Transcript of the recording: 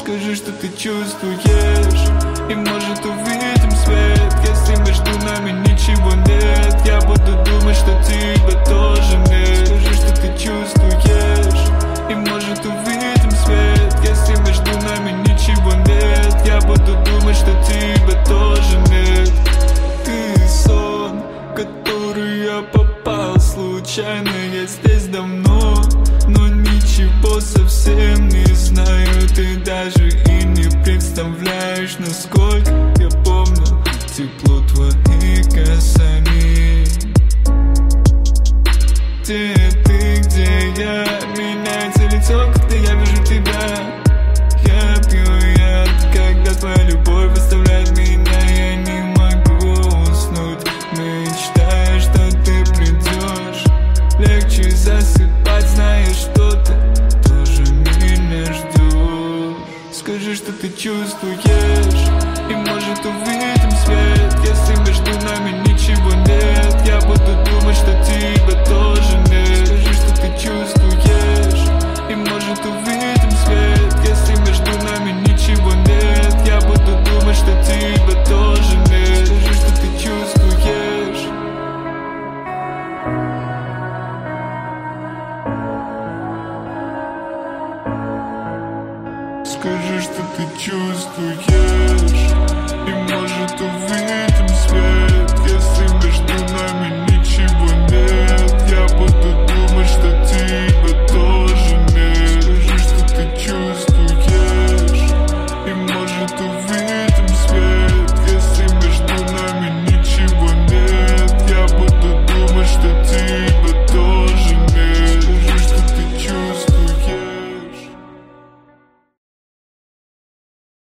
Скажи, что ты чувствуешь, и может увидим свет. Если между нами ничего нет, я буду думать, что тебя тоже нет. Скажи, что ты чувствуешь, и может увидим свет. Если между нами ничего нет, я буду думать, что тебя тоже нет. Ты сон, в который я попал случайно. Я здесь давно, но ничего совсем не знаю. Ты даже и не представляешь, насколько я помню тепло твоих касаний. Где ты, где я? Меняется лицо, когда я вижу тебя. Я пью яд, когда твоя любовь оставляет меня. Я не могу уснуть, мечтаю, что ты придешь. Легче засыпать, зная, что ты тоже меня ждешь. Скажи, что ты чувствуешь, и может увидим свет. Если между нами ничего нет, я буду думать, что тебя тоже нет. Скажи, что ты чувствуешь, и может увидим свет. Если между нами ничего нет, я буду думать, что тебя тоже нет. Скажи, что ты чувствуешь. Скажи, что ты чувствуешь, и может увидим свет. Если между нами ничего нет, я буду думать, что тебя тоже